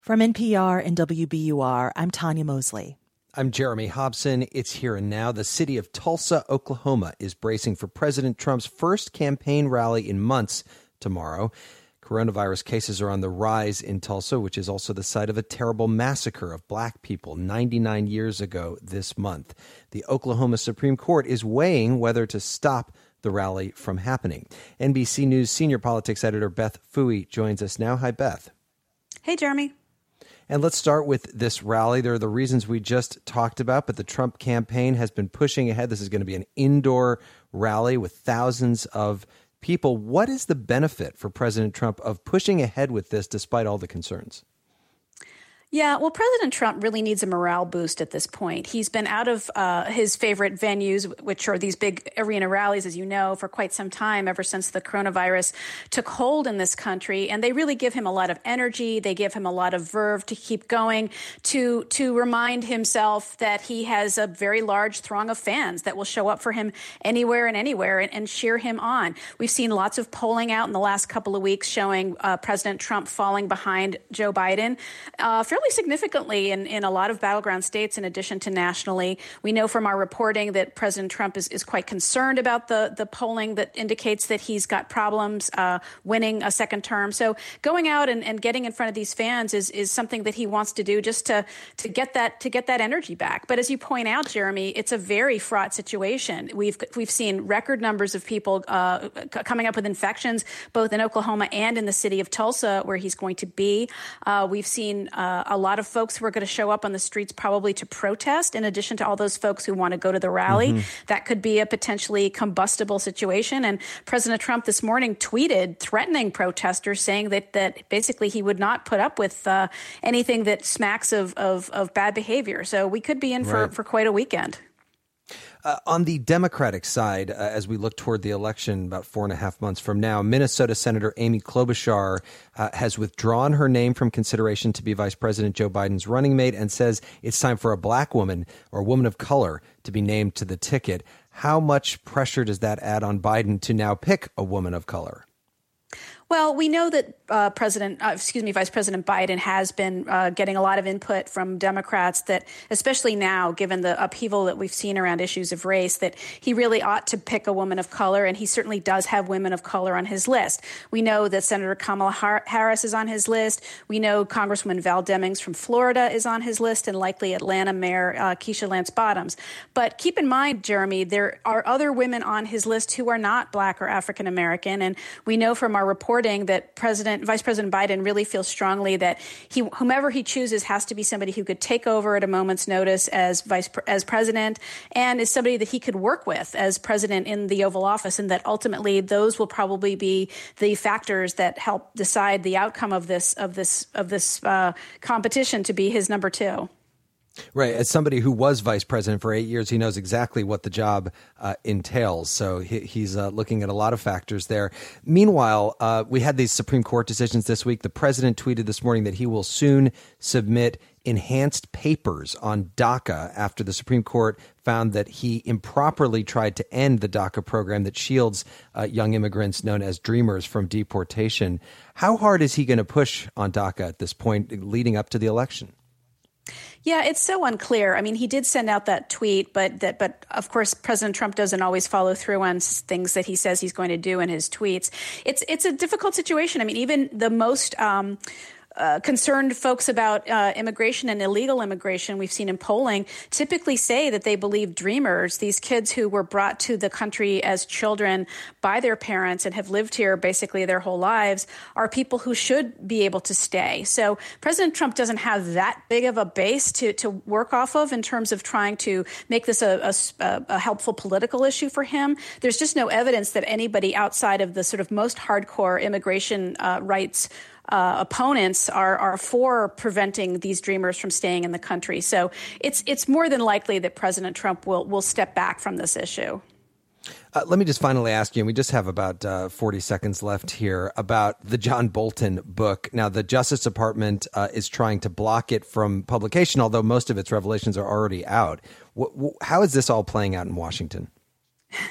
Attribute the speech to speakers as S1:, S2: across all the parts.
S1: From NPR and WBUR, I'm Tanya Mosley.
S2: I'm Jeremy Hobson. It's here and now. The city of Tulsa, Oklahoma, is bracing for President Trump's first campaign rally in months tomorrow. Coronavirus cases are on the rise in Tulsa, which is also the site of a terrible massacre of black people 99 years ago this month. The Oklahoma Supreme Court is weighing whether to stop the rally from happening. NBC News senior politics editor Beth Pfui joins us now. Hi, Beth.
S3: Hey, Jeremy.
S2: And let's start with this rally. There are the reasons we just talked about, but the Trump campaign has been pushing ahead. This is going to be an indoor rally with thousands of people. What is the benefit for President Trump of pushing ahead with this despite all the concerns?
S3: Yeah, well, President Trump really needs a morale boost at this point. He's been out of his favorite venues, which are these big arena rallies, as you know, for quite some time, ever since the coronavirus took hold in this country. And they really give him a lot of energy. They give him a lot of verve to keep going, to remind himself that he has a very large throng of fans that will show up for him anywhere and cheer him on. We've seen lots of polling out in the last couple of weeks showing President Trump falling behind Joe Biden fairly significantly in a lot of battleground states, in addition to nationally. We know from our reporting that President Trump is quite concerned about the polling that indicates that he's got problems winning a second term. So going out and getting in front of these fans is something that he wants to do just to get that energy back. But as you point out, Jeremy, it's a very fraught situation. We've seen record numbers of people coming up with infections, both in Oklahoma and in the city of Tulsa, where he's going to be. We've seen a lot of folks who are going to show up on the streets probably to protest, in addition to all those folks who want to go to the rally. Mm-hmm. That could be a potentially combustible situation. And President Trump this morning tweeted threatening protesters, saying that basically he would not put up with anything that smacks of bad behavior. So we could be in for quite a weekend.
S2: On the Democratic side, as we look toward the election about 4.5 months from now, Minnesota Senator Amy Klobuchar has withdrawn her name from consideration to be Vice President Joe Biden's running mate and says it's time for a black woman or a woman of color to be named to the ticket. How much pressure does that add on Biden to now pick a woman of color?
S3: Well, we know that Vice President Biden has been getting a lot of input from Democrats that, especially now, given the upheaval that we've seen around issues of race, that he really ought to pick a woman of color, and he certainly does have women of color on his list. We know that Senator Kamala Harris is on his list. We know Congresswoman Val Demings from Florida is on his list, and likely Atlanta Mayor Keisha Lance Bottoms. But keep in mind, Jeremy, there are other women on his list who are not black or African American, and we know from our reporting that Vice President Biden really feels strongly that whomever he chooses has to be somebody who could take over at a moment's notice as president, and is somebody that he could work with as president in the Oval Office, and that ultimately those will probably be the factors that help decide the outcome of this competition to be his number two.
S2: Right. As somebody who was vice president for 8 years, he knows exactly what the job entails. So he's looking at a lot of factors there. Meanwhile, we had these Supreme Court decisions this week. The president tweeted this morning that he will soon submit enhanced papers on DACA after the Supreme Court found that he improperly tried to end the DACA program that shields young immigrants known as Dreamers from deportation. How hard is he going to push on DACA at this point leading up to the election?
S3: Yeah, it's so unclear. I mean, he did send out that tweet, but of course, President Trump doesn't always follow through on things that he says he's going to do in his tweets. It's a difficult situation. I mean, even the most concerned folks about immigration and illegal immigration we've seen in polling typically say that they believe Dreamers, these kids who were brought to the country as children by their parents and have lived here basically their whole lives, are people who should be able to stay. So President Trump doesn't have that big of a base to work off of in terms of trying to make this a helpful political issue for him. There's just no evidence that anybody outside of the sort of most hardcore immigration rights opponents are for preventing these Dreamers from staying in the country. So it's more than likely that President Trump will step back from this issue.
S2: Let me just finally ask you, and we just have about 40 seconds left here, about the John Bolton book. Now, the Justice Department is trying to block it from publication, although most of its revelations are already out. How is this all playing out in Washington?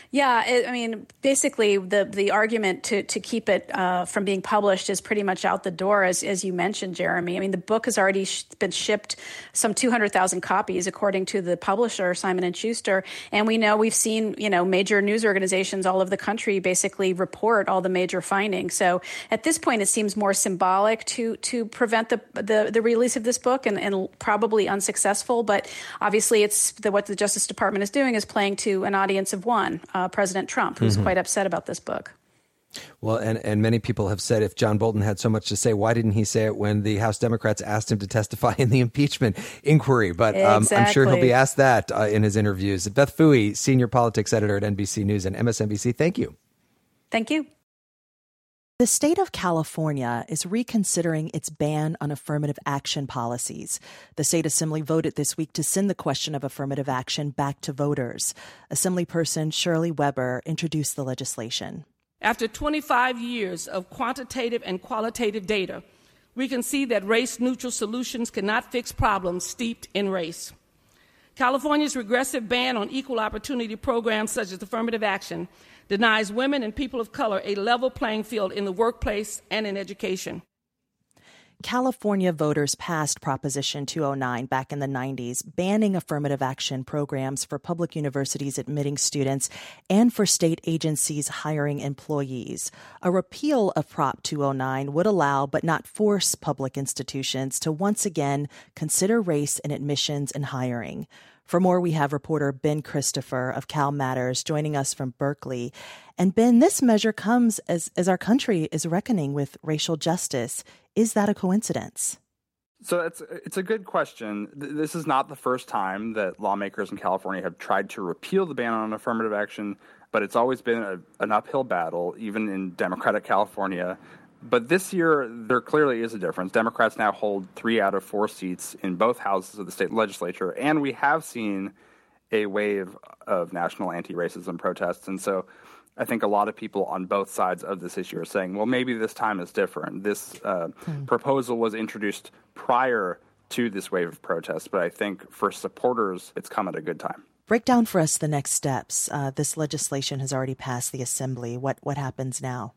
S3: Yeah, I mean, basically, the argument to keep it from being published is pretty much out the door, as you mentioned, Jeremy. I mean, the book has already been shipped some 200,000 copies, according to the publisher, Simon & Schuster. And we've seen, major news organizations all over the country basically report all the major findings. So at this point, it seems more symbolic to prevent the release of this book and probably unsuccessful. But obviously, it's what the Justice Department is doing is playing to an audience of one. President Trump, who's quite upset about this book.
S2: Well, and many people have said if John Bolton had so much to say, why didn't he say it when the House Democrats asked him to testify in the impeachment inquiry? But
S3: exactly.
S2: I'm sure he'll be asked that in his interviews. Beth Phouie, senior politics editor at NBC News and MSNBC, thank you.
S3: Thank you.
S1: The state of California is reconsidering its ban on affirmative action policies. The state assembly voted this week to send the question of affirmative action back to voters. Assemblyperson Shirley Weber introduced the legislation.
S4: After 25 years of quantitative and qualitative data, we can see that race-neutral solutions cannot fix problems steeped in race. California's regressive ban on equal opportunity programs such as affirmative action denies women and people of color a level playing field in the workplace and in education.
S1: California voters passed Proposition 209 back in the 90s, banning affirmative action programs for public universities admitting students and for state agencies hiring employees. A repeal of Prop 209 would allow but not force public institutions to once again consider race in admissions and hiring. For more, we have reporter Ben Christopher of Cal Matters joining us from Berkeley. And Ben, this measure comes as our country is reckoning with racial justice. Is that a coincidence?
S5: So it's a good question. This is not the first time that lawmakers in California have tried to repeal the ban on affirmative action, but it's always been an uphill battle, even in Democratic California. But this year, there clearly is a difference. Democrats now hold 3 out of 4 seats in both houses of the state legislature, and we have seen a wave of national anti-racism protests. And so I think a lot of people on both sides of this issue are saying, well, maybe this time is different. This proposal was introduced prior to this wave of protests, but I think for supporters, it's come at a good time.
S1: Break down for us the next steps. This legislation has already passed the Assembly. What happens now?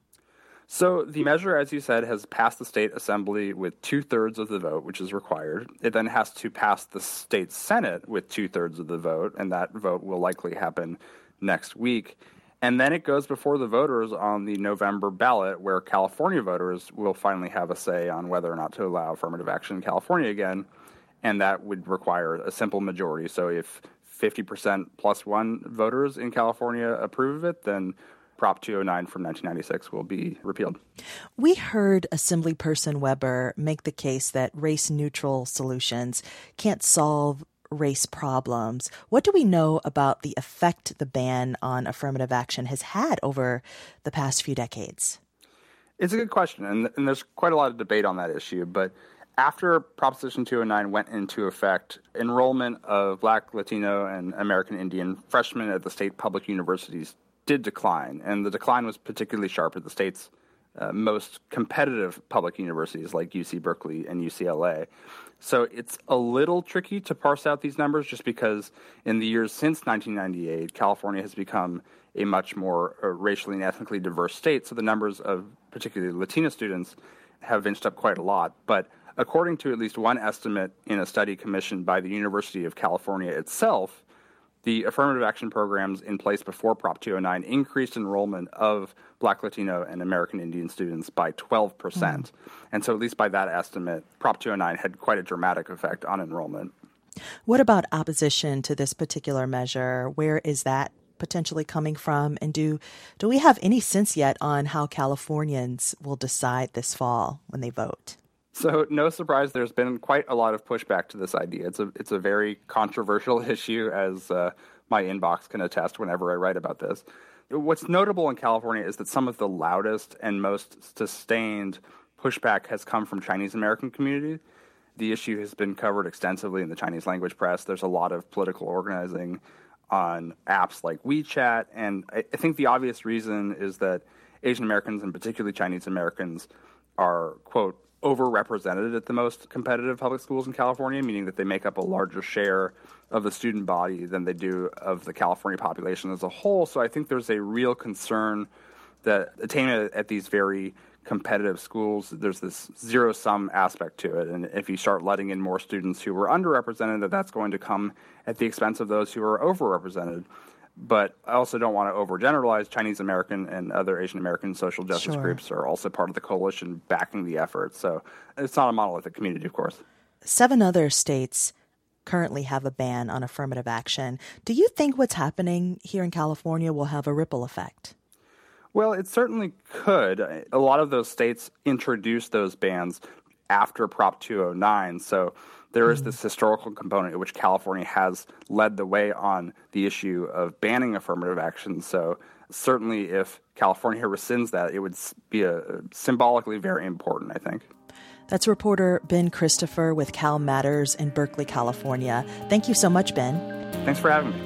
S5: So the measure, as you said, has passed the state assembly with 2/3 of the vote, which is required. It then has to pass the state Senate with 2/3 of the vote, and that vote will likely happen next week. And then it goes before the voters on the November ballot, where California voters will finally have a say on whether or not to allow affirmative action in California again, and that would require a simple majority. So if 50% plus one voters in California approve of it, then Prop 209 from 1996 will be repealed.
S1: We heard Assemblyperson Weber make the case that race-neutral solutions can't solve race problems. What do we know about the effect the ban on affirmative action has had over the past few decades?
S5: It's a good question, and there's quite a lot of debate on that issue. But after Proposition 209 went into effect, enrollment of Black, Latino, and American Indian freshmen at the state public universities did decline, and the decline was particularly sharp at the state's most competitive public universities like UC Berkeley and UCLA. So it's a little tricky to parse out these numbers just because in the years since 1998, California has become a much more racially and ethnically diverse state, so the numbers of particularly Latino students have inched up quite a lot. But according to at least one estimate in a study commissioned by the University of California itself, the affirmative action programs in place before Prop 209 increased enrollment of Black, Latino, and American Indian students by 12%. And so at least by that estimate, Prop 209 had quite a dramatic effect on enrollment.
S1: What about opposition to this particular measure? Where is that potentially coming from? And do we have any sense yet on how Californians will decide this fall when they vote?
S5: So no surprise, there's been quite a lot of pushback to this idea. It's a very controversial issue, as my inbox can attest whenever I write about this. What's notable in California is that some of the loudest and most sustained pushback has come from Chinese American community. The issue has been covered extensively in the Chinese language press. There's a lot of political organizing on apps like WeChat, and I think the obvious reason is that Asian Americans, and particularly Chinese Americans, are, quote, overrepresented at the most competitive public schools in California, meaning that they make up a larger share of the student body than they do of the California population as a whole. So I think there's a real concern that attainment at these very competitive schools, there's this zero-sum aspect to it. And if you start letting in more students who were underrepresented, that's going to come at the expense of those who are overrepresented. But I also don't want to overgeneralize. Chinese American and other Asian American social justice groups are also part of the coalition backing the effort. So it's not a monolithic community, of course.
S1: 7 other states currently have a ban on affirmative action. Do you think what's happening here in California will have a ripple effect?
S5: Well, it certainly could. A lot of those states introduced those bans after Prop 209. So there is this historical component in which California has led the way on the issue of banning affirmative action. So certainly if California rescinds that, it would be symbolically very important, I think.
S1: That's reporter Ben Christopher with Cal Matters in Berkeley, California. Thank you so much, Ben.
S5: Thanks for having me.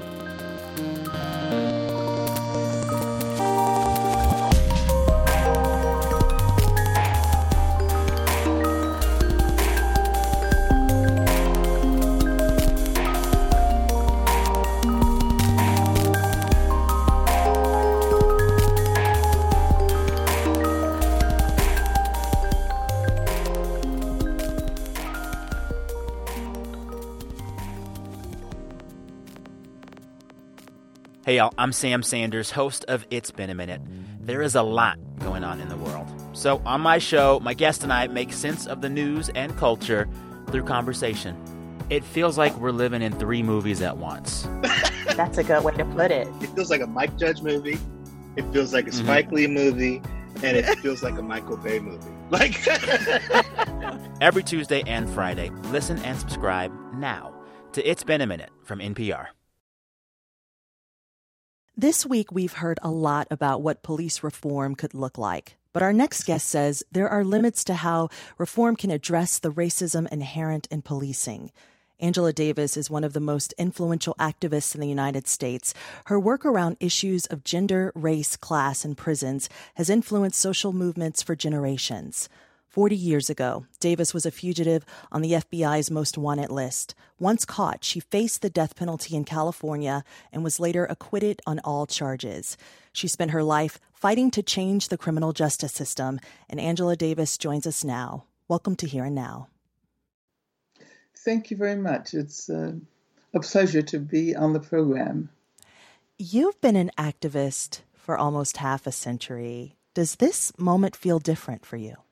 S6: Hey, y'all, I'm Sam Sanders, host of It's Been a Minute. There is a lot going on in the world. So on my show, my guest and I make sense of the news and culture through conversation. It feels like we're living in 3 movies at once.
S7: That's a good way to put it.
S8: It feels like a Mike Judge movie. It feels like a Spike Lee movie. And it feels like a Michael Bay movie. Like
S6: Every Tuesday and Friday, listen and subscribe now to It's Been a Minute from NPR.
S1: This week, we've heard a lot about what police reform could look like. But our next guest says there are limits to how reform can address the racism inherent in policing. Angela Davis is one of the most influential activists in the United States. Her work around issues of gender, race, class, and prisons has influenced social movements for generations. 40 years ago, Davis was a fugitive on the FBI's most wanted list. Once caught, she faced the death penalty in California and was later acquitted on all charges. She spent her life fighting to change the criminal justice system, and Angela Davis joins us now. Welcome to Here and Now.
S9: Thank you very much. It's a pleasure to be on the program.
S1: You've been an activist for almost half a century. Does this moment feel different for you?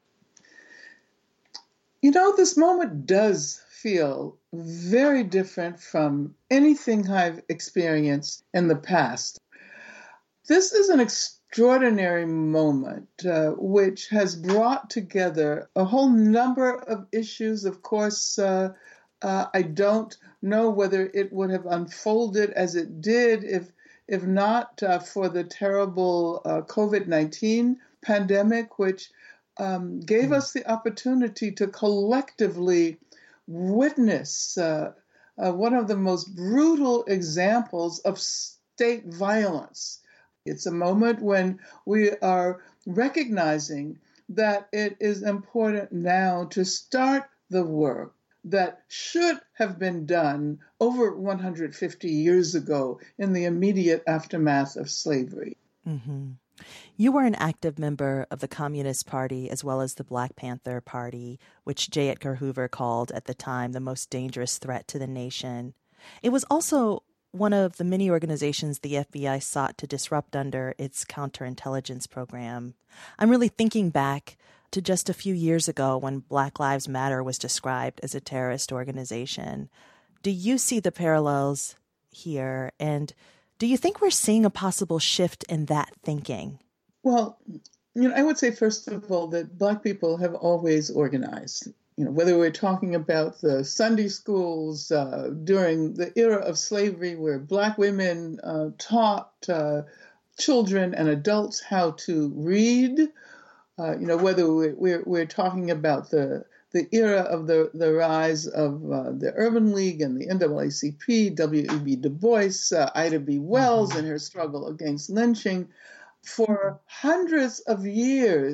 S9: You know, this moment does feel very different from anything I've experienced in the past. This is an extraordinary moment which has brought together a whole number of issues. Of course, I don't know whether it would have unfolded as it did if not for the terrible COVID-19 pandemic, which gave us the opportunity to collectively witness one of the most brutal examples of state violence. It's a moment when we are recognizing that it is important now to start the work that should have been done over 150 years ago in the immediate aftermath of slavery.
S1: Mm-hmm. You were an active member of the Communist Party as well as the Black Panther Party, which J. Edgar Hoover called at the time the most dangerous threat to the nation. It was also one of the many organizations the FBI sought to disrupt under its counterintelligence program. I'm really thinking back to just a few years ago when Black Lives Matter was described as a terrorist organization. Do you see the parallels here? And do you think we're seeing a possible shift in that thinking?
S9: Well, I would say, first of all, that Black people have always organized. Whether we're talking about the Sunday schools during the era of slavery where Black women taught children and adults how to read, whether we're talking about the era of the rise of the Urban League and the NAACP, W.E.B. Du Bois, Ida B. Wells and her struggle against lynching. For hundreds of years,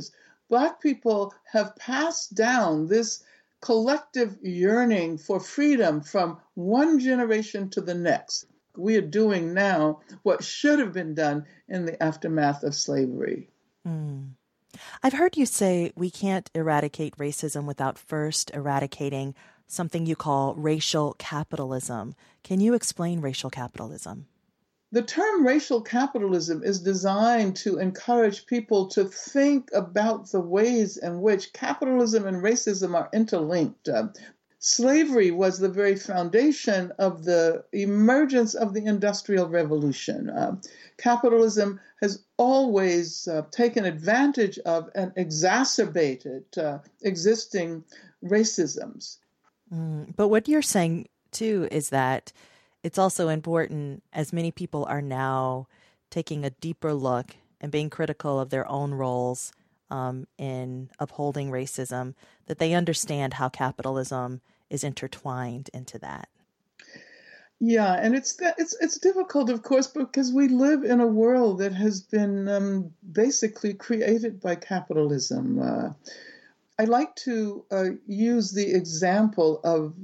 S9: Black people have passed down this collective yearning for freedom from one generation to the next. We are doing now what should have been done in the aftermath of slavery.
S1: I've heard you say we can't eradicate racism without first eradicating something you call racial capitalism. Can you explain racial capitalism?
S9: The term racial capitalism is designed to encourage people to think about the ways in which capitalism and racism are interlinked. Slavery was the very foundation of the emergence of the Industrial Revolution. Capitalism has always taken advantage of and exacerbated existing racisms.
S1: But what you're saying, too, is that it's also important, as many people are now taking a deeper look and being critical of their own roles in upholding racism, that they understand how capitalism is intertwined into that.
S9: Yeah, and it's difficult, of course, because we live in a world that has been basically created by capitalism. I like to use the example of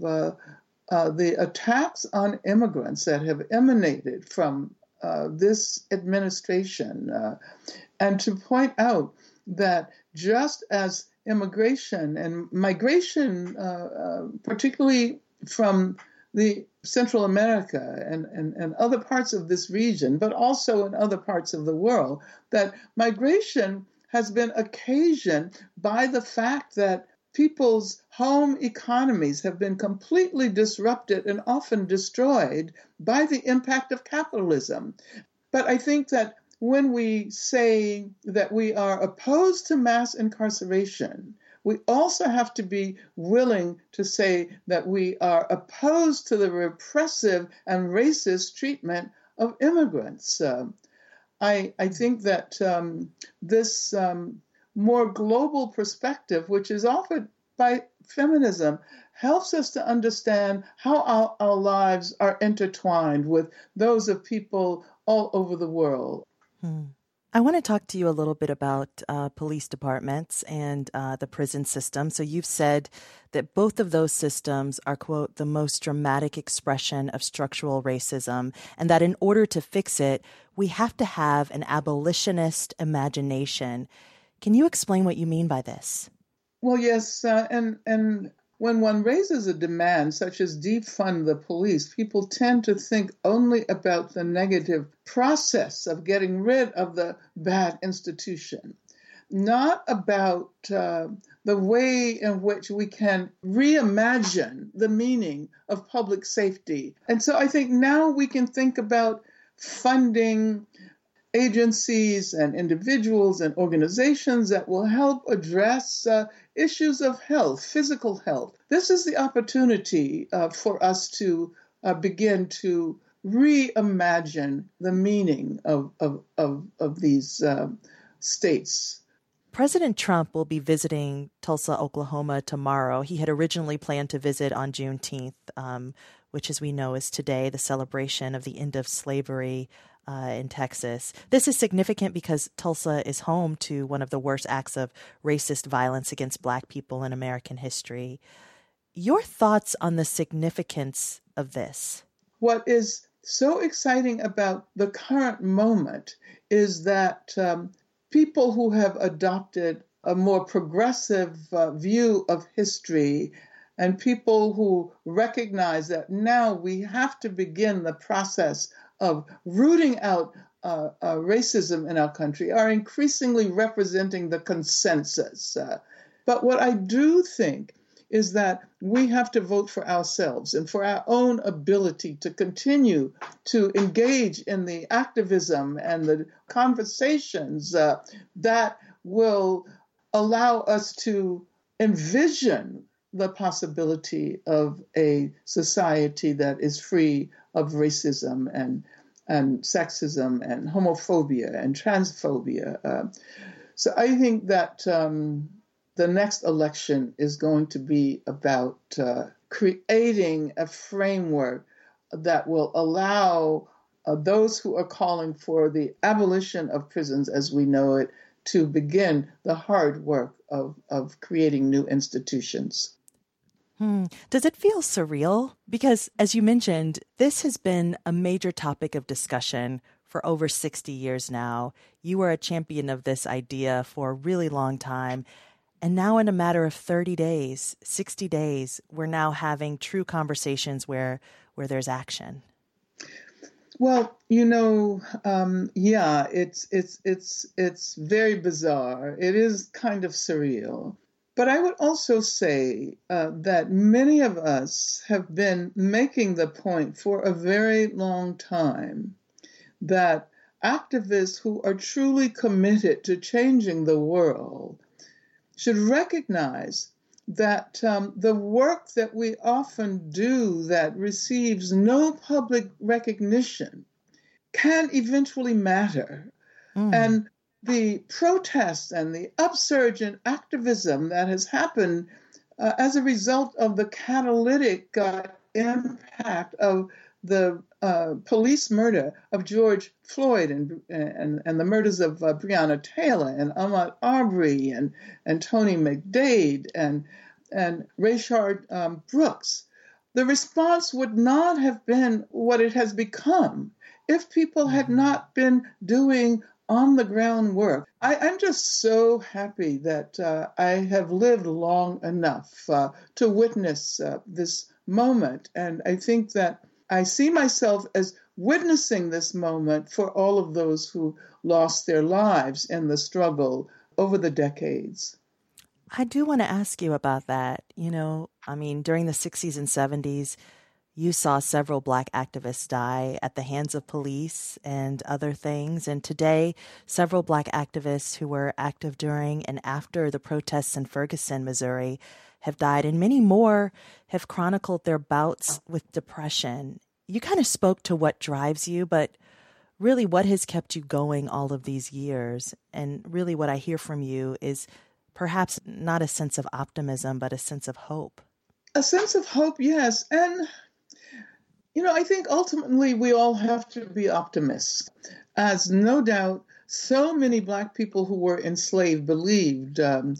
S9: the attacks on immigrants that have emanated from this administration, and to point out that just as immigration and migration, particularly from the Central America and other parts of this region, but also in other parts of the world, that migration has been occasioned by the fact that people's home economies have been completely disrupted and often destroyed by the impact of capitalism. But I think that when we say that we are opposed to mass incarceration, we also have to be willing to say that we are opposed to the repressive and racist treatment of immigrants. I think that this more global perspective, which is offered by feminism, helps us to understand how our lives are intertwined with those of people all over the world.
S1: I want to talk to you a little bit about police departments and the prison system. So you've said that both of those systems are, quote, the most dramatic expression of structural racism, and that in order to fix it, we have to have an abolitionist imagination. Can you explain what you mean by this?
S9: Well, yes, and when one raises a demand such as defund the police, people tend to think only about the negative process of getting rid of the bad institution, not about the way in which we can reimagine the meaning of public safety. And so I think now we can think about funding agencies and individuals and organizations that will help address issues of health, physical health. This is the opportunity for us to begin to reimagine the meaning of these states.
S1: President Trump will be visiting Tulsa, Oklahoma tomorrow. He had originally planned to visit on Juneteenth, which, as we know, is today, the celebration of the end of slavery in Texas. This is significant because Tulsa is home to one of the worst acts of racist violence against Black people in American history. Your thoughts on the significance of this?
S9: What is so exciting about the current moment is that people who have adopted a more progressive view of history and people who recognize that now we have to begin the process of rooting out racism in our country are increasingly representing the consensus. But what I do think is that we have to vote for ourselves and for our own ability to continue to engage in the activism and the conversations that will allow us to envision the possibility of a society that is free of racism and sexism and homophobia and transphobia. So I think that the next election is going to be about creating a framework that will allow those who are calling for the abolition of prisons as we know it to begin the hard work of creating new institutions.
S1: Does it feel surreal? Because, as you mentioned, this has been a major topic of discussion for over 60 years now. You were a champion of this idea for a really long time. And now in a matter of 30 days, 60 days, we're now having true conversations where there's action.
S9: Well, it's very bizarre. It is kind of surreal. But I would also say that many of us have been making the point for a very long time that activists who are truly committed to changing the world should recognize that the work that we often do that receives no public recognition can eventually matter. And the protests and the upsurge in activism that has happened as a result of the catalytic impact of the police murder of George Floyd and the murders of Breonna Taylor and Ahmaud Arbery and Tony McDade and Rayshard Brooks, the response would not have been what it has become if people had not been doing on-the-ground work. I'm just so happy that I have lived long enough to witness this moment. And I think that I see myself as witnessing this moment for all of those who lost their lives in the struggle over the decades.
S1: I do want to ask you about that. During the 60s and 70s, you saw several Black activists die at the hands of police and other things. And today, several Black activists who were active during and after the protests in Ferguson, Missouri, have died. And many more have chronicled their bouts with depression. You kind of spoke to what drives you, but really what has kept you going all of these years? And really what I hear from you is perhaps not a sense of optimism, but a sense of hope.
S9: A sense of hope, yes. And I think ultimately we all have to be optimists, as no doubt so many Black people who were enslaved believed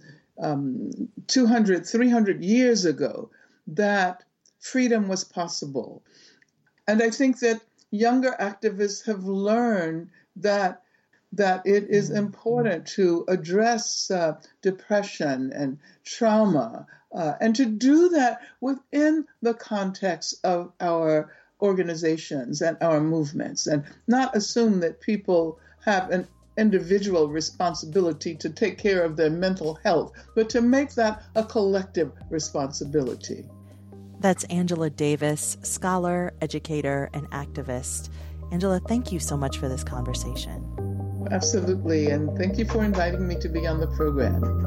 S9: 200, 300 years ago that freedom was possible. And I think that younger activists have learned that it is important to address depression and trauma, and to do that within the context of our organizations and our movements, and not assume that people have an individual responsibility to take care of their mental health, but to make that a collective responsibility.
S1: That's Angela Davis, scholar, educator, and activist. Angela, thank you so much for this conversation.
S9: Absolutely, and thank you for inviting me to be on the program.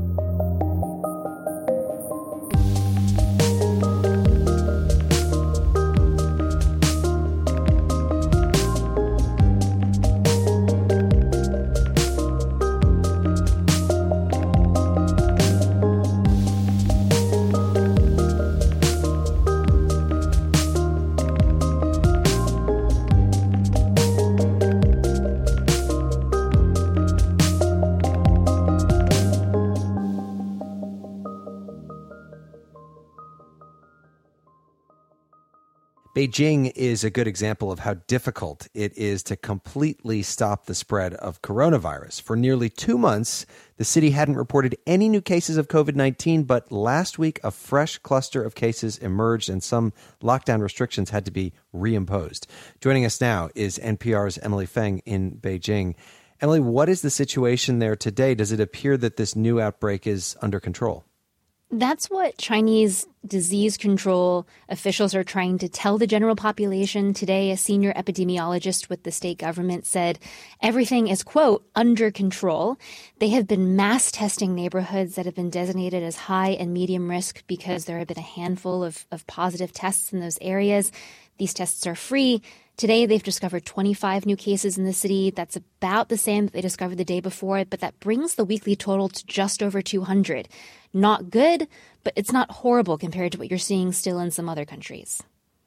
S2: Beijing is a good example of how difficult it is to completely stop the spread of coronavirus. For nearly 2 months, the city hadn't reported any new cases of COVID-19, but last week a fresh cluster of cases emerged and some lockdown restrictions had to be reimposed. Joining us now is NPR's Emily Feng in Beijing. Emily, what is the situation there today? Does it appear that this new outbreak is under control?
S10: That's what Chinese disease control officials are trying to tell the general population. Today, a senior epidemiologist with the state government said everything is, quote, under control. They have been mass testing neighborhoods that have been designated as high and medium risk because there have been a handful of positive tests in those areas. These tests are free. Today, they've discovered 25 new cases in the city. That's about the same that they discovered the day before, but that brings the weekly total to just over 200. Not good, but it's not horrible compared to what you're seeing still in some other countries.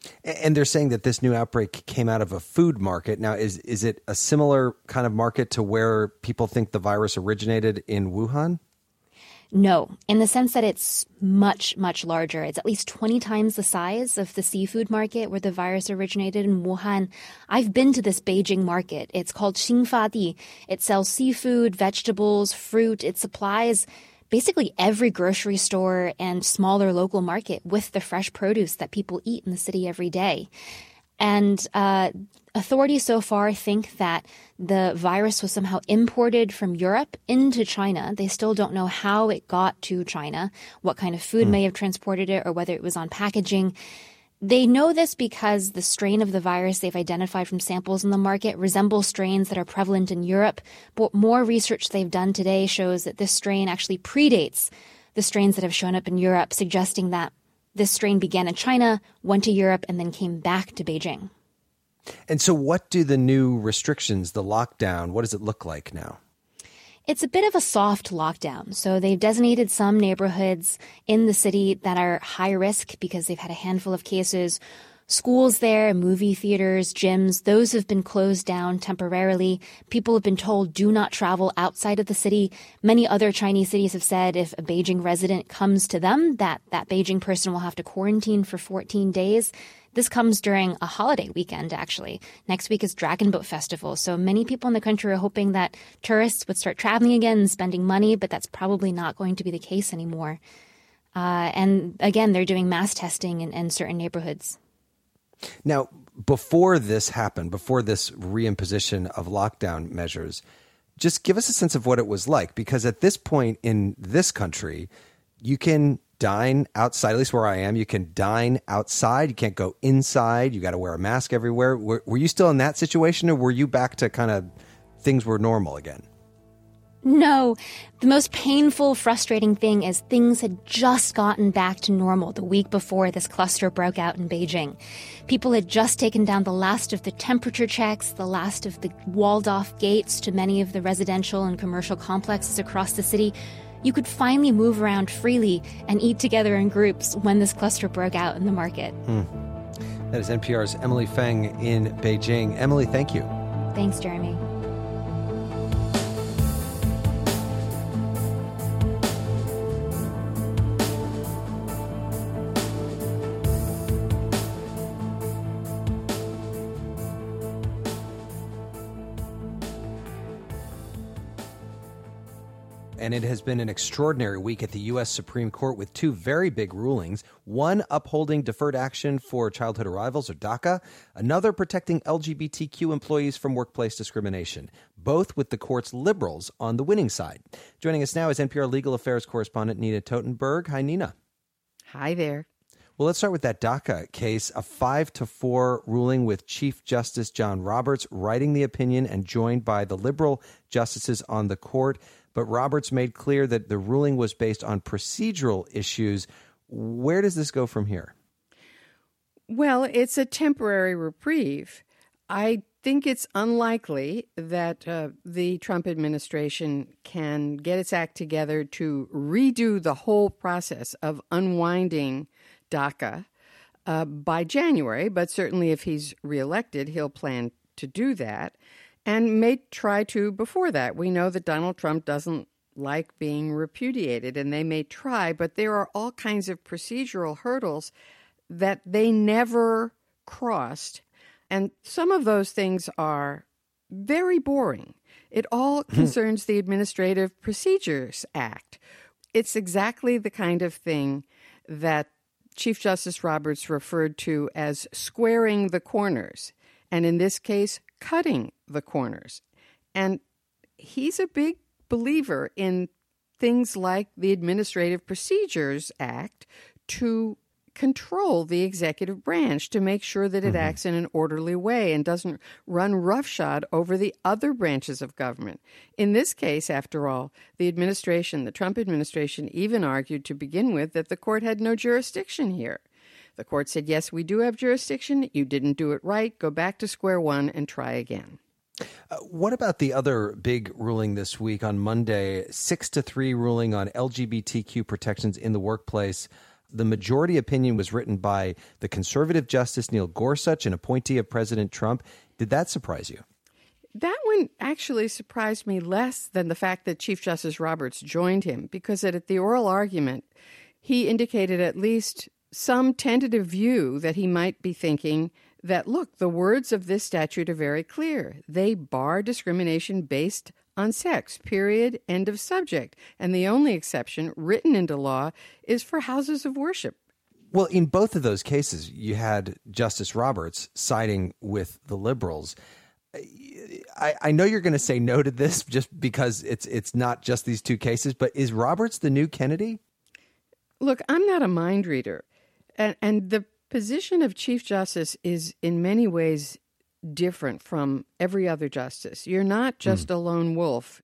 S2: And they're saying that this new outbreak came out of a food market. Now, is it a similar kind of market to where people think the virus originated in Wuhan?
S10: No, in the sense that it's much, much larger. It's at least 20 times the size of the seafood market where the virus originated in Wuhan. I've been to this Beijing market. It's called Xingfadi. It sells seafood, vegetables, fruit. It supplies basically every grocery store and smaller local market with the fresh produce that people eat in the city every day. And authorities so far think that the virus was somehow imported from Europe into China. They still don't know how it got to China, what kind of food may have transported it, or whether it was on packaging. They know this because the strain of the virus they've identified from samples in the market resembles strains that are prevalent in Europe. But more research they've done today shows that this strain actually predates the strains that have shown up in Europe, suggesting that this strain began in China, went to Europe, and then came back to Beijing.
S2: And so what do the new restrictions, the lockdown, what does it look like now?
S10: It's a bit of a soft lockdown. So they've designated some neighborhoods in the city that are high risk because they've had a handful of cases. Schools there, movie theaters, gyms, those have been closed down temporarily. People have been told do not travel outside of the city. Many other Chinese cities have said if a Beijing resident comes to them, that Beijing person will have to quarantine for 14 days. This comes during a holiday weekend, actually. Next week is Dragon Boat Festival. So many people in the country are hoping that tourists would start traveling again and spending money, but that's probably not going to be the case anymore. And again, they're doing mass testing in certain neighborhoods.
S2: Now, before this happened, before this reimposition of lockdown measures, just give us a sense of what it was like. Because at this point in this country, you can dine outside, at least where I am. You can dine outside. You can't go inside. You got to wear a mask everywhere. Were you still in that situation, or were you back to kind of things were normal again?
S10: No. The most painful, frustrating thing is things had just gotten back to normal the week before this cluster broke out in Beijing. People had just taken down the last of the temperature checks, the last of the walled-off gates to many of the residential and commercial complexes across the city. You could finally move around freely and eat together in groups when this cluster broke out in the market.
S2: That is NPR's Emily Feng in Beijing. Emily, thank you.
S10: Thanks, Jeremy.
S2: And it has been an extraordinary week at the U.S. Supreme Court with two very big rulings, one upholding deferred action for childhood arrivals, or DACA, another protecting LGBTQ employees from workplace discrimination, both with the court's liberals on the winning side. Joining us now is NPR legal affairs correspondent Nina Totenberg. Hi, Nina.
S11: Hi there.
S2: Well, let's start with that DACA case, a 5-4 ruling with Chief Justice John Roberts writing the opinion and joined by the liberal justices on the court. But Roberts made clear that the ruling was based on procedural issues. Where does this go from here?
S11: Well, it's a temporary reprieve. I think it's unlikely that the Trump administration can get its act together to redo the whole process of unwinding DACA by January. But certainly if he's reelected, he'll plan to do that. And may try to before that. We know that Donald Trump doesn't like being repudiated, and they may try, but there are all kinds of procedural hurdles that they never crossed. And some of those things are very boring. It all concerns the Administrative Procedures Act. It's exactly the kind of thing that Chief Justice Roberts referred to as squaring the corners, and in this case, cutting the corners. And he's a big believer in things like the Administrative Procedures Act to control the executive branch, to make sure that it acts in an orderly way and doesn't run roughshod over the other branches of government. In this case, after all, the Trump administration even argued to begin with that the court had no jurisdiction here. The court said, yes, we do have jurisdiction. You didn't do it right. Go back to square one and try again.
S2: What about the other big ruling this week on Monday, 6-3 ruling on LGBTQ protections in the workplace? The majority opinion was written by the conservative Justice Neil Gorsuch, an appointee of President Trump. Did that surprise you?
S11: That one actually surprised me less than the fact that Chief Justice Roberts joined him, because at the oral argument, he indicated at least some tentative view that he might be thinking that, look, the words of this statute are very clear. They bar discrimination based on sex, period, end of subject. And the only exception written into law is for houses of worship.
S2: Well, in both of those cases, you had Justice Roberts siding with the liberals. I know you're going to say no to this just because it's not just these two cases, but is Roberts the new Kennedy?
S11: Look, I'm not a mind reader. And the position of Chief Justice is in many ways different from every other justice. You're not just a lone wolf.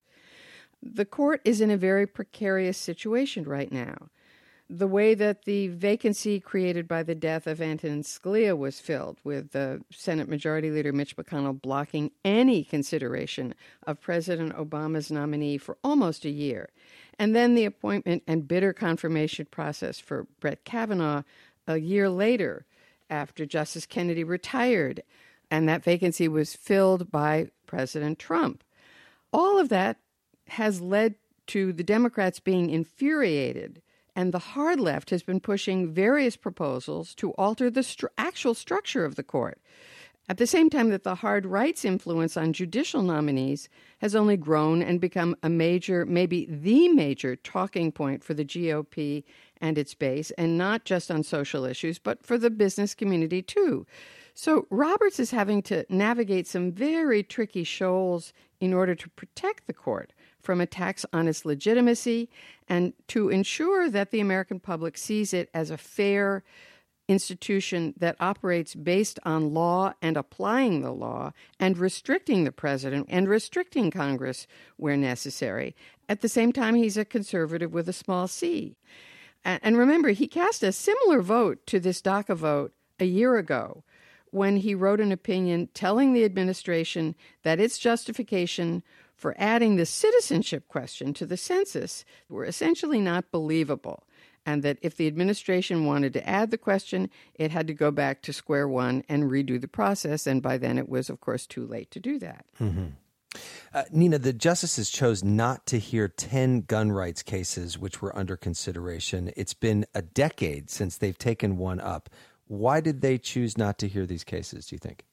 S11: The court is in a very precarious situation right now. The way that the vacancy created by the death of Antonin Scalia was filled, with the Senate Majority Leader Mitch McConnell blocking any consideration of President Obama's nominee for almost a year, and then the appointment and bitter confirmation process for Brett Kavanaugh a year later after Justice Kennedy retired, and that vacancy was filled by President Trump. All of that has led to the Democrats being infuriated, and the hard left has been pushing various proposals to alter the actual structure of the court, at the same time that the hard right's influence on judicial nominees has only grown and become a major, maybe the major talking point for the GOP and its base, and not just on social issues, but for the business community too. So Roberts is having to navigate some very tricky shoals in order to protect the court from attacks on its legitimacy and to ensure that the American public sees it as a fair institution that operates based on law and applying the law and restricting the president and restricting Congress where necessary. At the same time, he's a conservative with a small c. And remember, he cast a similar vote to this DACA vote a year ago when he wrote an opinion telling the administration that its justification for adding the citizenship question to the census were essentially not believable, and that if the administration wanted to add the question, it had to go back to square one and redo the process, and by then it was, of course, too late to do that.
S2: Mm-hmm. Nina, the justices chose not to hear 10 gun rights cases which were under consideration. It's been a decade since they've taken one up. Why did they choose not to hear these cases, do you think?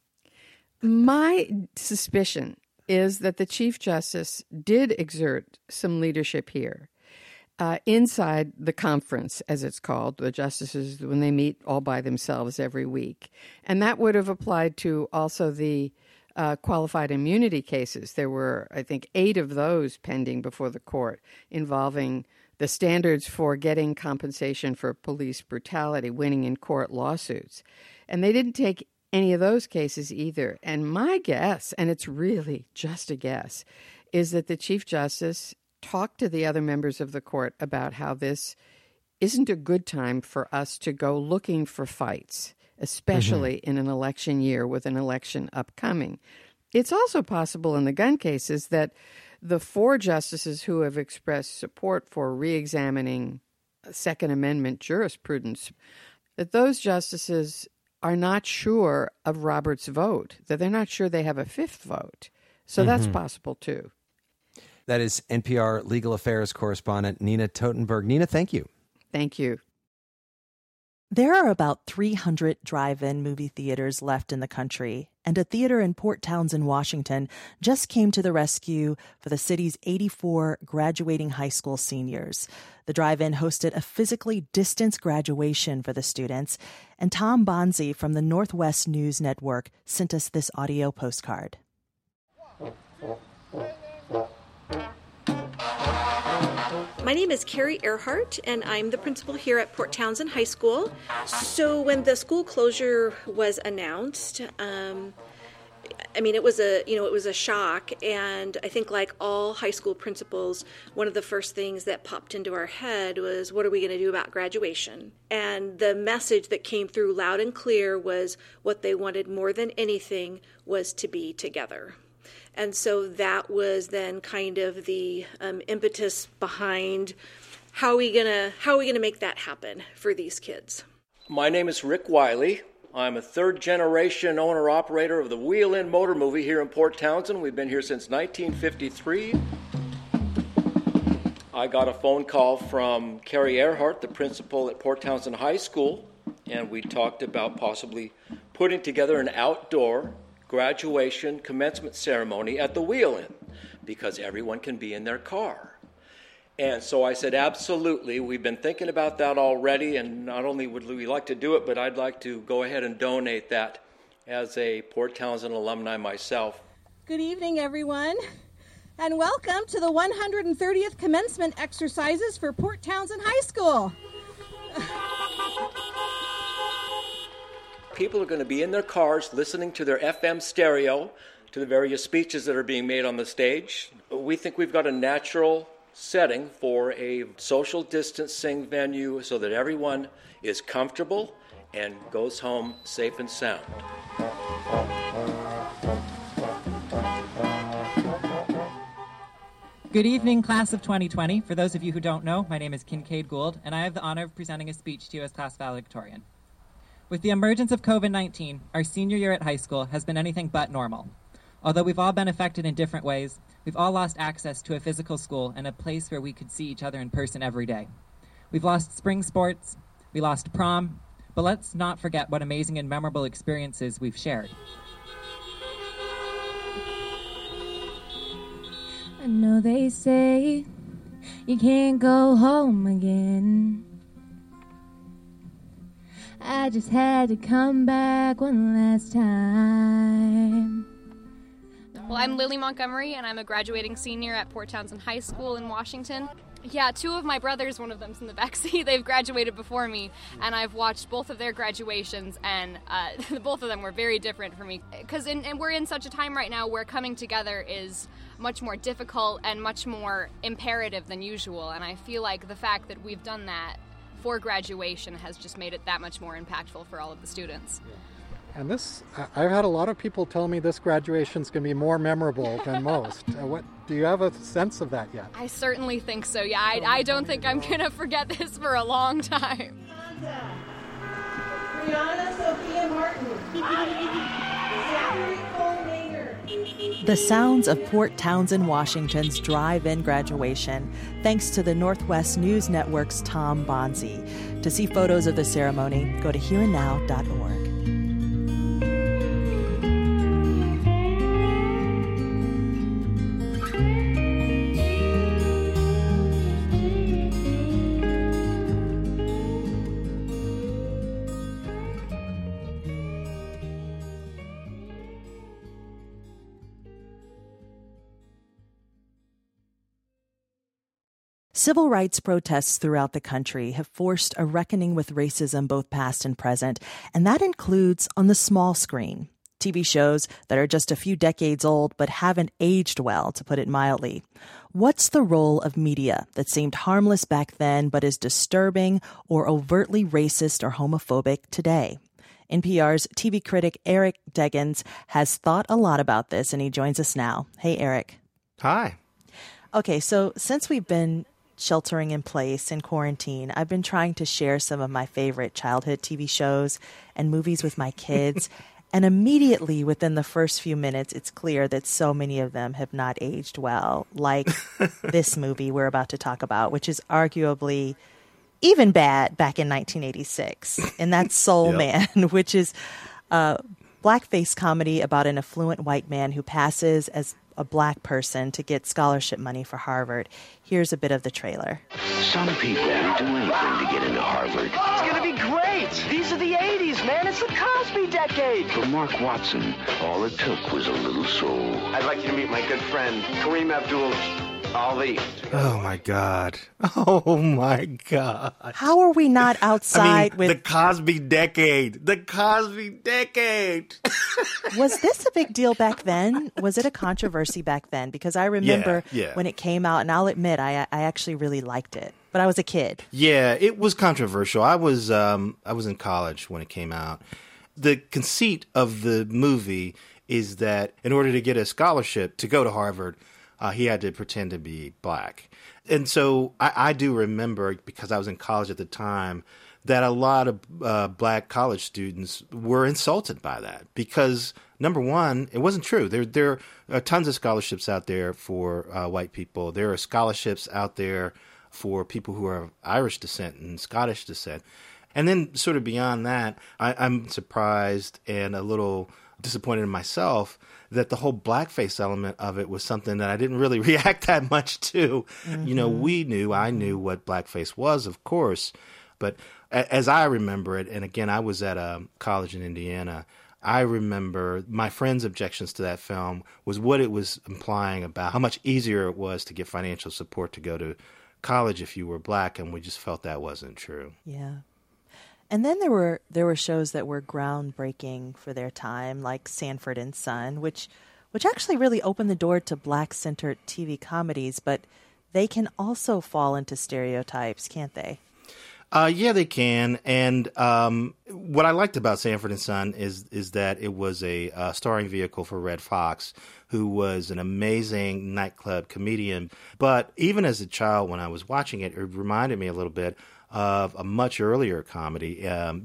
S11: My suspicion is that the Chief Justice did exert some leadership here. Inside the conference, as it's called, the justices, when they meet all by themselves every week. And that would have applied to also the qualified immunity cases. There were, I think, 8 of those pending before the court involving the standards for getting compensation for police brutality, winning in court lawsuits. And they didn't take any of those cases either. And my guess, and it's really just a guess, is that the Chief Justice talked to the other members of the court about how this isn't a good time for us to go looking for fights, especially in an election year with an election upcoming. It's also possible in the gun cases that the 4 justices who have expressed support for reexamining Second Amendment jurisprudence, that those justices are not sure of Roberts' vote, that they're not sure they have a 5th vote. So that's possible too.
S2: That is NPR legal affairs correspondent Nina Totenberg. Nina, thank you.
S11: Thank you.
S1: There are about 300 drive-in movie theaters left in the country, and a theater in Port Townsend, Washington, just came to the rescue for the city's 84 graduating high school seniors. The drive-in hosted a physically distanced graduation for the students, and Tom Bonzi from the Northwest News Network sent us this audio postcard.
S12: My name is Carrie Earhart, and I'm the principal here at Port Townsend High School. So when the school closure was announced, it was a shock, and I think like all high school principals, one of the first things that popped into our head was, what are we going to do about graduation? And the message that came through loud and clear was what they wanted more than anything was to be together. And so that was then kind of the impetus behind how are we gonna make that happen for these kids?
S13: My name is Rick Wiley. I'm a third-generation owner-operator of the Wheel-In Motor Movie here in Port Townsend. We've been here since 1953. I got a phone call from Carrie Earhart, the principal at Port Townsend High School, and we talked about possibly putting together an outdoor graduation commencement ceremony at the Wheel-In because everyone can be in their car. And so I said, absolutely. We've been thinking about that already, and not only would we like to do it, but I'd like to go ahead and donate that as a Port Townsend alumni myself.
S14: Good evening, everyone, and welcome to the 130th commencement exercises for Port Townsend High School.
S13: People are going to be in their cars listening to their FM stereo, to the various speeches that are being made on the stage. We think we've got a natural setting for a social distancing venue so that everyone is comfortable and goes home safe and sound.
S15: Good evening, class of 2020. For those of you who don't know, my name is Kincaid Gould, and I have the honor of presenting a speech to you as class valedictorian. With the emergence of COVID-19, our senior year at high school has been anything but normal. Although we've all been affected in different ways, we've all lost access to a physical school and a place where we could see each other in person every day. We've lost spring sports, we lost prom, but let's not forget what amazing and memorable experiences we've shared.
S16: I know they say you can't go home again. I just had to come back one last time.
S17: Well, I'm Lily Montgomery, and I'm a graduating senior at Port Townsend High School in Washington. Yeah, two of my brothers, one of them's in the backseat, they've graduated before me, and I've watched both of their graduations, and both of them were very different for me. Because we're in such a time right now where coming together is much more difficult and much more imperative than usual, and I feel like the fact that we've done that for graduation has just made it that much more impactful for all of the students.
S18: And I've had a lot of people tell me this graduation's going to be more memorable than most. Do you have a sense of that yet?
S17: I certainly think so, yeah. I don't think I'm going to forget this for a long time.
S14: Brianna Sophia Martin. Zachary Cole Maynard.
S1: The sounds of Port Townsend, Washington's drive-in graduation, thanks to the Northwest News Network's Tom Bonzi. To see photos of the ceremony, go to hereandnow.org. Civil rights protests throughout the country have forced a reckoning with racism, both past and present, and that includes on the small screen. TV shows that are just a few decades old but haven't aged well, to put it mildly. What's the role of media that seemed harmless back then but is disturbing or overtly racist or homophobic today? NPR's TV critic Eric Deggans has thought a lot about this, and he joins us now. Hey, Eric.
S19: Hi.
S1: Okay, so since we've been sheltering in place in quarantine, I've been trying to share some of my favorite childhood TV shows and movies with my kids. And immediately within the first few minutes, it's clear that so many of them have not aged well, like this movie we're about to talk about, which is arguably even bad back in 1986. And that's Soul Man, which is a blackface comedy about an affluent white man who passes as a black person to get scholarship money for Harvard. Here's a bit of the trailer.
S20: Some people would do anything to get into Harvard.
S21: It's gonna be great! These are the 80s, man! It's the Cosby decade!
S20: For Mark Watson, all it took was a little soul.
S21: I'd like you to meet my good friend, Kareem Abdul-Ali.
S19: Oh, my God. Oh, my God.
S1: How are we not outside with...
S19: The Cosby decade. The Cosby decade.
S1: Was this a big deal back then? Was it a controversy back then? Because I remember when it came out, and I'll admit, I actually really liked it. But I was a kid.
S19: Yeah, it was controversial. I was in college when it came out. The conceit of the movie is that in order to get a scholarship to go to Harvard, he had to pretend to be black. And so I do remember, because I was in college at the time, that a lot of black college students were insulted by that because, number one, it wasn't true. There are tons of scholarships out there for white people. There are scholarships out there for people who are of Irish descent and Scottish descent. And then sort of beyond that, I'm surprised and a little disappointed in myself that the whole blackface element of it was something that I didn't really react that much to. Mm-hmm. I knew what blackface was, of course, but as I remember it, and again, I was at a college in Indiana, I remember my friend's objections to that film was what it was implying about how much easier it was to get financial support to go to college if you were black, and we just felt that wasn't true.
S1: Yeah. And then there were shows that were groundbreaking for their time, like Sanford and Son, which actually really opened the door to black-centered TV comedies, but they can also fall into stereotypes, can't they?
S19: Yeah, they can. And what I liked about Sanford and Son is that it was a starring vehicle for Red Fox, who was an amazing nightclub comedian. But even as a child, when I was watching it, it reminded me a little bit of a much earlier comedy.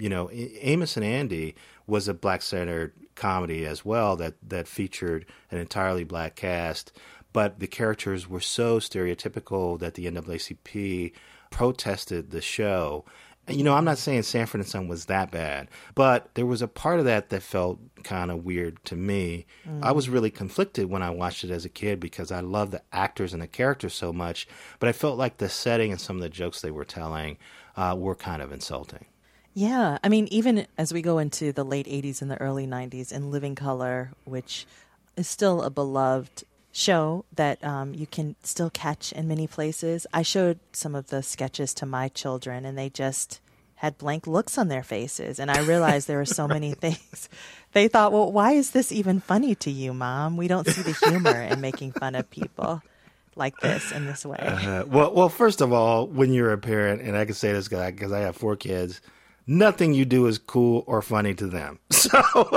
S19: Amos and Andy was a black-centered comedy as well that featured an entirely black cast, but the characters were so stereotypical that the NAACP protested the show. I'm not saying Sanford and Son was that bad, but there was a part of that felt kind of weird to me. I was really conflicted when I watched it as a kid because I loved the actors and the characters so much, but I felt like the setting and some of the jokes they were telling were kind of insulting.
S1: Yeah. I mean, even as we go into the late 80s and the early 90s, in Living Color, which is still a beloved show that you can still catch in many places. I showed some of the sketches to my children, and they just had blank looks on their faces. And I realized there were so many things. They thought, well, why is this even funny to you, Mom? We don't see the humor in making fun of people like this in this way.
S19: Well, first of all, when you're a parent, and I can say this because I have 4 kids, nothing you do is cool or funny to them. So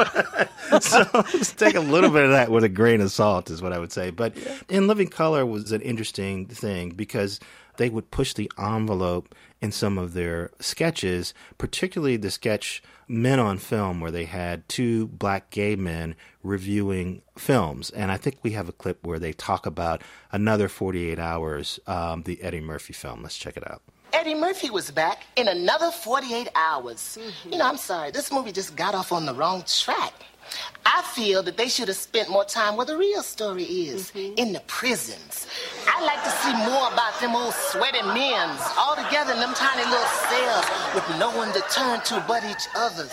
S19: just take a little bit of that with a grain of salt is what I would say. But In Living Color was an interesting thing because they would push the envelope in some of their sketches, particularly the sketch Men on Film, where they had 2 black gay men reviewing films. And I think we have a clip where they talk about Another 48 Hours, the Eddie Murphy film. Let's check it out.
S3: Eddie Murphy was back in Another 48 Hours. Mm-hmm. I'm sorry, this movie just got off on the wrong track. I feel that they should have spent more time where the real story is, in the prisons. I'd like to see more about them old sweaty men's all together in them tiny little cells with no one to turn to but each other's.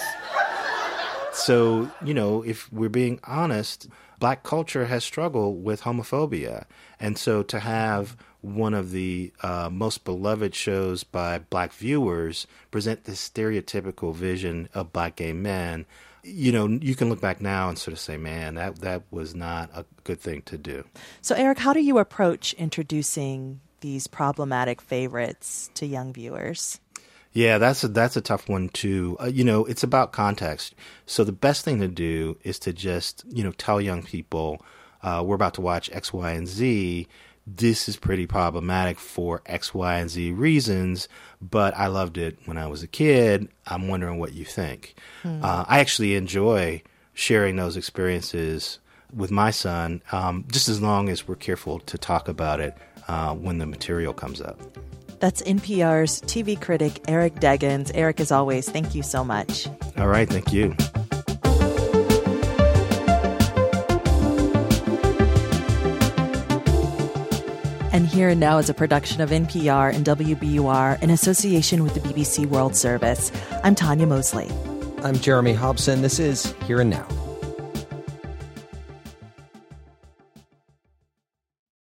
S19: So, if we're being honest, black culture has struggled with homophobia. And so to have one of the most beloved shows by black viewers present this stereotypical vision of black gay men, you can look back now and sort of say, man, that was not a good thing to do.
S1: So, Eric, how do you approach introducing these problematic favorites to young viewers?
S19: Yeah, that's a tough one too. It's about context. So the best thing to do is to just, tell young people, we're about to watch X, Y, and Z. This is pretty problematic for X, Y, and Z reasons, but I loved it when I was a kid. I'm wondering what you think. I actually enjoy sharing those experiences with my son, just as long as we're careful to talk about it when the material comes up.
S1: That's NPR's TV critic, Eric Deggans. Eric, as always, thank you so much.
S19: All right, thank you.
S1: And Here and Now is a production of NPR and WBUR in association with the BBC World Service. I'm Tanya Mosley.
S2: I'm Jeremy Hobson. This is Here and Now.